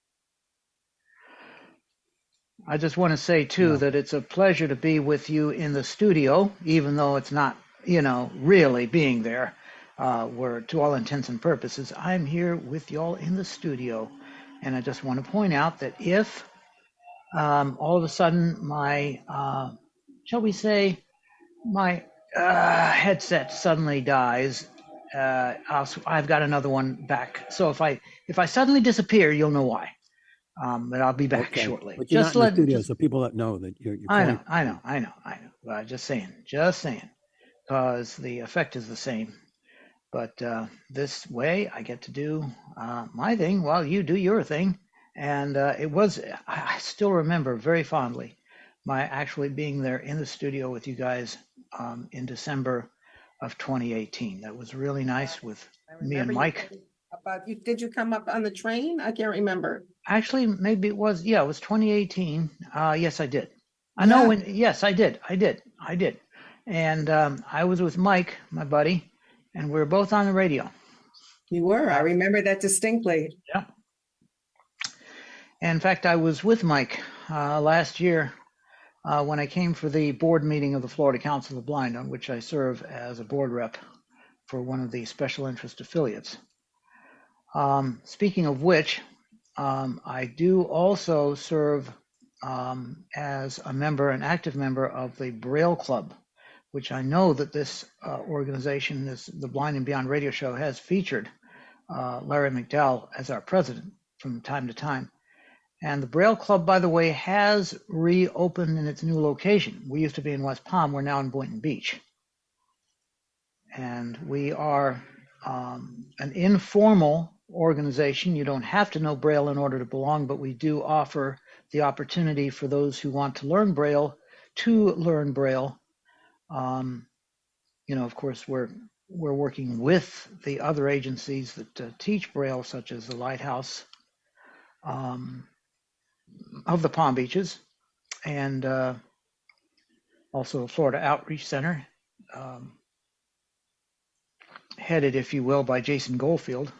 I just want to say, too, that it's a pleasure to be with you in the studio, even though it's not, really being there. Where, to all intents and purposes, I'm here with y'all in the studio. And I just want to point out that if all of a sudden my, shall we say, my headset suddenly dies, I've got another one back. So if I suddenly disappear, you'll know why. But I'll be back shortly. But you're not in the studio, so people that know that you're I know. Well, just saying, because the effect is the same. But this way, I get to do my thing while you do your thing. And I still remember very fondly my actually being there in the studio with you guys in December of 2018. That was really nice with me and Mike. Did you come up on the train? I can't remember. Actually, maybe it was 2018. Yes, I did. I know when. Yes, I did. And I was with Mike, my buddy, and we were both on the radio. You were. I remember that distinctly. Yeah. And in fact, I was with Mike last year when I came for the board meeting of the Florida Council of the Blind, on which I serve as a board rep for one of the special interest affiliates. Speaking of which, I do also serve as a member, an active member of the Braille Club, which I know that this organization, the Blind and Beyond radio show, has featured Larry McDowell as our president from time to time. And the Braille Club, by the way, has reopened in its new location. We used to be in West Palm. We're now in Boynton Beach. And we are an informal organization. You don't have to know Braille in order to belong, but we do offer the opportunity for those who want to learn Braille to learn Braille. Of course, we're working with the other agencies that teach Braille, such as the Lighthouse of the Palm Beaches, and also the Florida Outreach Center, headed, if you will, by Jason Goldfield.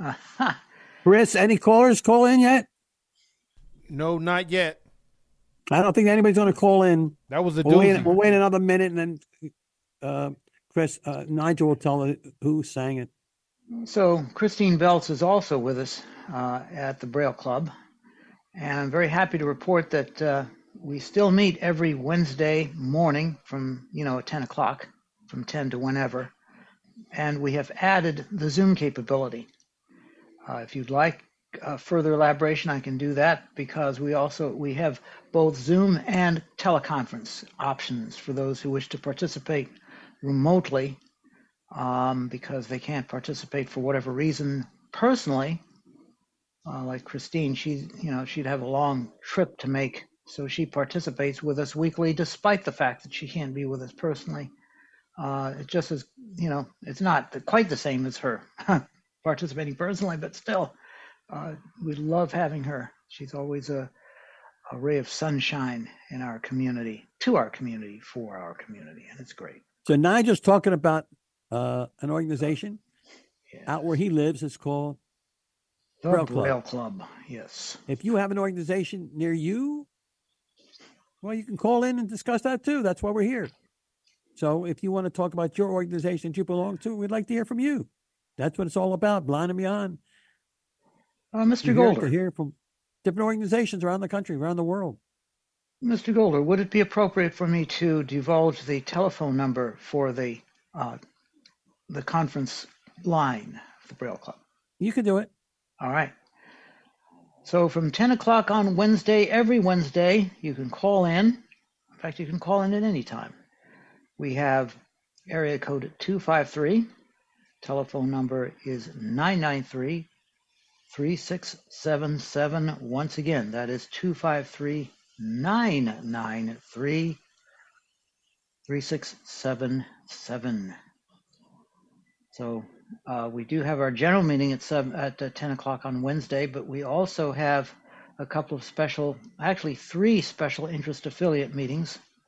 Chris, any callers call in yet? No, not yet. I don't think anybody's going to call in. That was a doozy. We'll wait another minute, and then Chris, Nigel will tell who sang it. So Christine Belts is also with us at the Braille Club, and I'm very happy to report that we still meet every Wednesday morning from at 10 o'clock, from 10 to whenever, and we have added the Zoom capability. If you'd like further elaboration, I can do that, because we have both Zoom and teleconference options for those who wish to participate remotely, because they can't participate for whatever reason personally. Like Christine, she'd have a long trip to make, so she participates with us weekly, despite the fact that she can't be with us personally. It just is, it's not quite the same as her participating personally, but still, we love having her. She's always a ray of sunshine in our community, to our community, for our community, and it's great. So Nigel's talking about an organization out where he lives. It's called the Braille Club. Yes. If you have an organization near you, well, you can call in and discuss that too. That's why we're here. So if you want to talk about your organization that you belong to, we'd like to hear from you. That's what it's all about, Blind and Beyond. Mr. Golder. To hear from different organizations around the country, around the world. Mr. Golder, would it be appropriate for me to divulge the telephone number for the conference line of the Braille Club? You can do it. All right. So from 10 o'clock on Wednesday, every Wednesday, you can call in. In fact, you can call in at any time. We have area code 253. Telephone number is 993-3677. Once again, that is 253-993-3677. So we do have our general meeting at 10 o'clock on Wednesday, but we also have a couple of three special interest affiliate meetings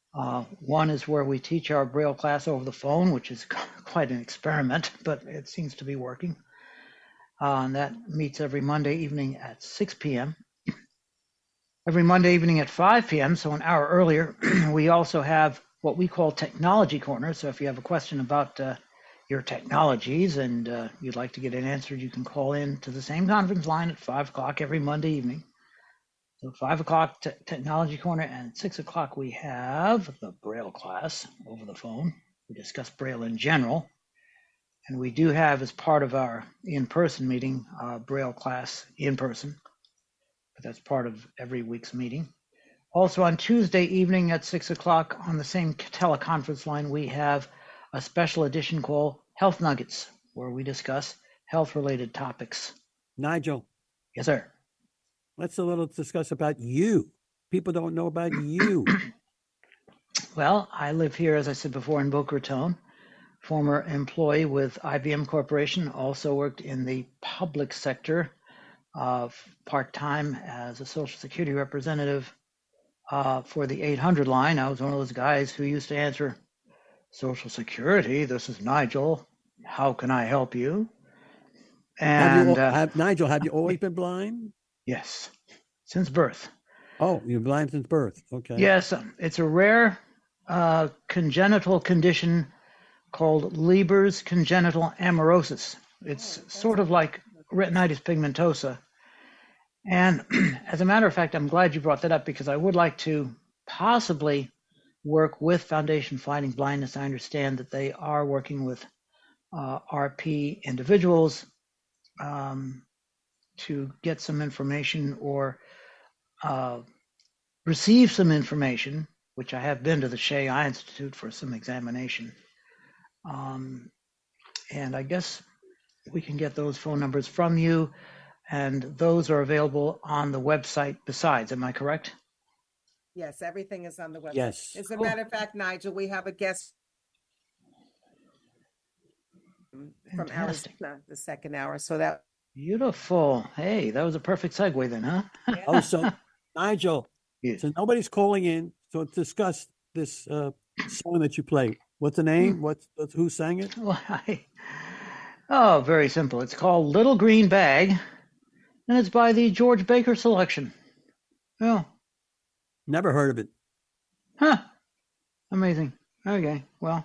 One is where we teach our Braille class over the phone, which is quite an experiment, but it seems to be working. And that meets every Monday evening at 6 p.m. Every Monday evening at 5 p.m., so an hour earlier, we also have what we call Technology Corner. So if you have a question about your technologies and you'd like to get it answered, you can call in to the same conference line at 5 o'clock every Monday evening. So 5 o'clock, Technology Corner, and 6 o'clock we have the Braille class over the phone. We discuss Braille in general. And we do have, as part of our in-person meeting, Braille class in person. But that's part of every week's meeting. Also on Tuesday evening at 6 o'clock on the same teleconference line, we have a special edition called Health Nuggets, where we discuss health-related topics. Nigel. Yes, sir. Let's discuss about you. People don't know about you. Well, I live here, as I said before, in Boca Raton. Former employee with IBM Corporation, also worked in the public sector, part-time as a Social Security representative for the 800 line. I was one of those guys who used to answer, Social Security, this is Nigel. How can I help you? And Nigel, have you always been blind? Yes, since birth. Oh, you're blind since birth. Okay. Yes, it's a rare congenital condition called Leber's congenital amaurosis. It's sort of like retinitis pigmentosa. And as a matter of fact, I'm glad you brought that up because I would like to possibly work with Foundation Fighting Blindness. I understand that they are working with RP individuals to get some information or receive some information, which I have been to the Shea Eye Institute for some examination. And I guess we can get those phone numbers from you, and those are available on the website besides. Am I correct? Yes, everything is on the website. Yes. As a matter of fact, Nigel, we have a guest from Arizona, the second hour. So that beautiful. Hey, that was a perfect segue then, huh? Yeah. Oh, so Nigel, so nobody's calling in. So let's discuss this song that you play. What's the name? Who sang it? Oh, very simple. It's called Little Green Bag, and it's by the George Baker Selection. Oh. Never heard of it. Huh. Amazing. Okay, well.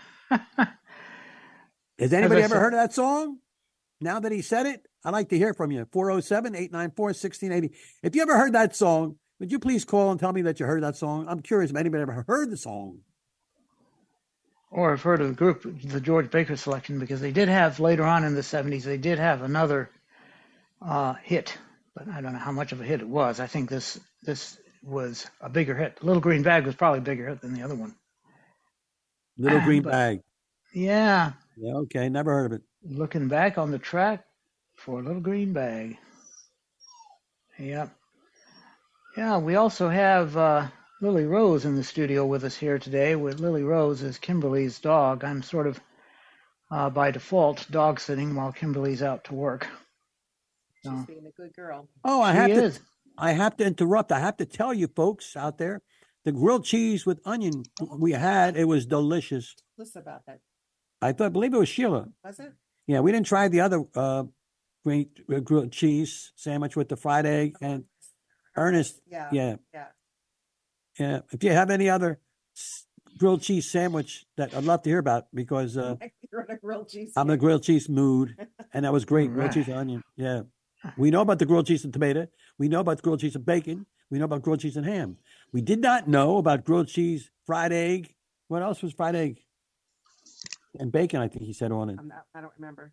Has anybody ever heard of that song? Now that he said it, I'd like to hear from you. 407-894-1680. If you ever heard that song, would you please call and tell me that you heard that song? I'm curious if anybody ever heard the song. Or I've heard of the group, the George Baker Selection, because they did have, later on in the 70s, they did have another hit, but I don't know how much of a hit it was. I think this was a bigger hit. Little Green Bag was probably a bigger hit than the other one. Little Green Bag. Yeah. Yeah, okay, never heard of it. Looking back on the track for Little Green Bag. Yep. Yeah, we also have Lily Rose in the studio with us here today. With Lily Rose is Kimberly's dog. I'm sort of by default dog sitting while Kimberly's out to work. She's being a good girl. Oh, I have to interrupt. I have to tell you folks out there, the grilled cheese with onion we had, it was delicious. Listen about that. I believe it was Sheila. Was it? Yeah, we didn't try the other great grilled cheese sandwich with the fried egg. And Ernest, yeah. If you have any other grilled cheese sandwich that I'd love to hear about, because You're in a grilled cheese. I'm in a grilled cheese mood, and that was great. Right. Grilled cheese and onion. Yeah, we know about the grilled cheese and tomato. We know about grilled cheese and bacon. We know about grilled cheese and ham. We did not know about grilled cheese, fried egg. What else was fried egg? And bacon, I think he said on it. I don't remember.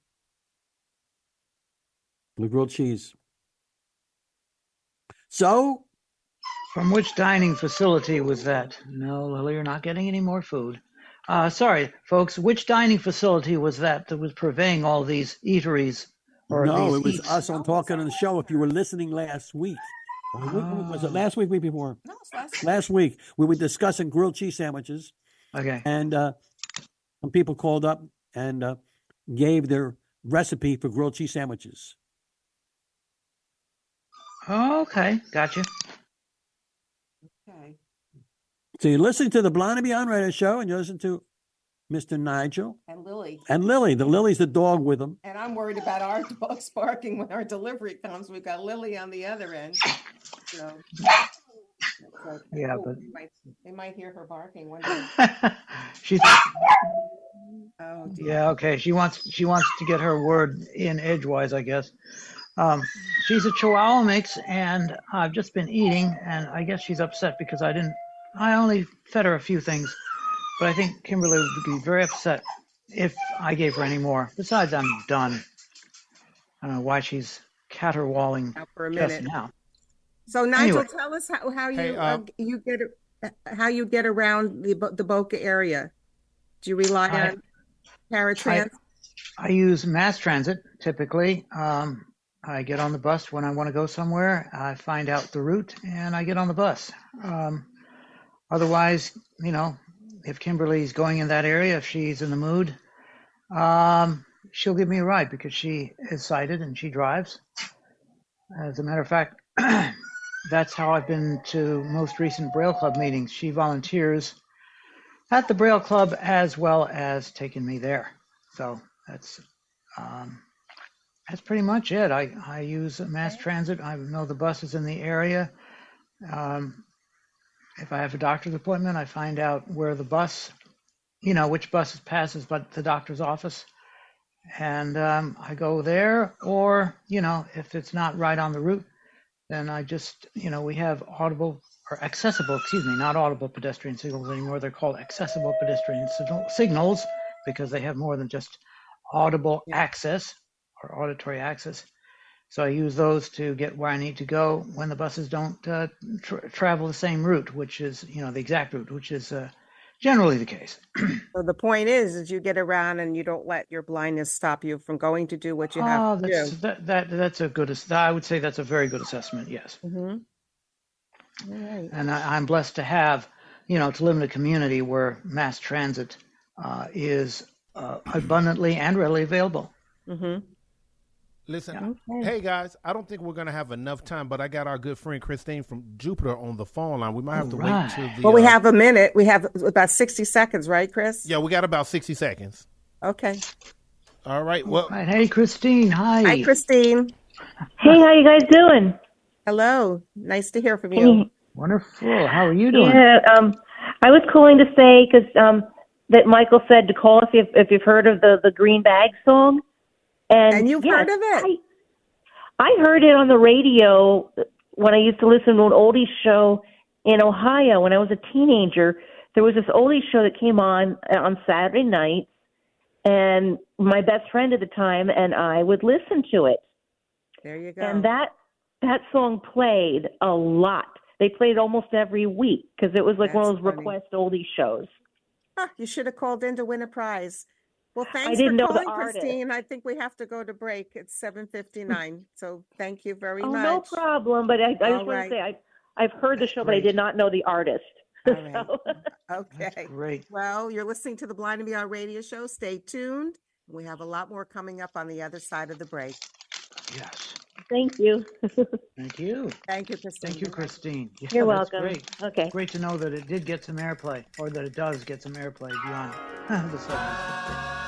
The grilled cheese. So, from which dining facility was that? No, Lily, you're not getting any more food. Sorry, folks. Which dining facility was that was purveying all these eateries? No, it was us on Talking on the Show. If you were listening last week. Was it last week, week before? No, it's last week. We were discussing grilled cheese sandwiches. Okay. And some people called up and gave their recipe for grilled cheese sandwiches. Okay, gotcha. Okay. So you're listening to the Blind and Beyond Radio Show, and you listen to Mr. Nigel. And Lily. And Lily. The Lily's the dog with him. And I'm worried about our dogs barking when our delivery comes. We've got Lily on the other end. So, yeah, but they might hear her barking one day. She's. Oh, dear. Yeah, okay. She wants to get her word in edgewise, I guess. She's a Chihuahua mix, and I've just been eating, and I guess she's upset because I only fed her a few things, but I think Kimberly would be very upset if I gave her any more. Besides, I'm done. I don't know why she's caterwauling for a just minute now. So Nigel, Anyway. tell us how you get around the Boca area. Do you rely on paratransit? I use mass transit typically. I get on the bus when I want to go somewhere. I find out the route and I get on the bus. Otherwise, if Kimberly's going in that area, if she's in the mood, she'll give me a ride because she is sighted and she drives. As a matter of fact, that's how I've been to most recent Braille Club meetings. She volunteers at the Braille Club as well as taking me there. So that's pretty much it. I use mass transit. I know the bus is in the area. If I have a doctor's appointment, I find out where the bus, which bus passes but the doctor's office. And I go there, or, if it's not right on the route, then I just, we have not audible pedestrian signals anymore. They're called accessible pedestrian signals because they have more than just audible access or auditory access. So I use those to get where I need to go when the buses don't travel the same route, which is, the exact route, which is generally the case. So the point is you get around and you don't let your blindness stop you from going to do what you have to do. That's a good. I would say that's a very good assessment. Yes. Mm-hmm. All right. And I'm blessed to have, to live in a community where mass transit is abundantly and readily available. Mm-hmm. Listen, Hey guys, I don't think we're going to have enough time, but I got our good friend Christine from Jupiter on the phone line. We might have to wait until the... Well, we have a minute. We have about 60 seconds, right, Chris? Yeah, we got about 60 seconds. Okay. All right. Well, hey, Christine. Hi. Hi, Christine. Hey, how you guys doing? Hello. Nice to hear from you. Wonderful. How are you doing? Yeah, I was calling to say, because that Michael said to call if you've heard of the Green Bag song. And you've heard of it? I heard it on the radio when I used to listen to an oldies show in Ohio when I was a teenager. There was this oldies show that came on Saturday nights, and my best friend at the time and I would listen to it. There you go. And that song played a lot. They played almost every week because it was like one of those request oldies shows. You should have called in to win a prize. Well, thanks for calling, Christine. I think we have to go to break. It's 7:59. So thank you very much. No problem. But I just want to say I've heard the show, but I did not know the artist. Right. Okay. That's great. Well, you're listening to the Blind and Beyond radio show. Stay tuned. We have a lot more coming up on the other side of the break. Yes. Thank you. Thank you. Thank you, Christine. Thank you, Christine. Yeah, You're that's welcome. Great. Okay. Great to know that it did get some airplay, or that it does get some airplay beyond the 750.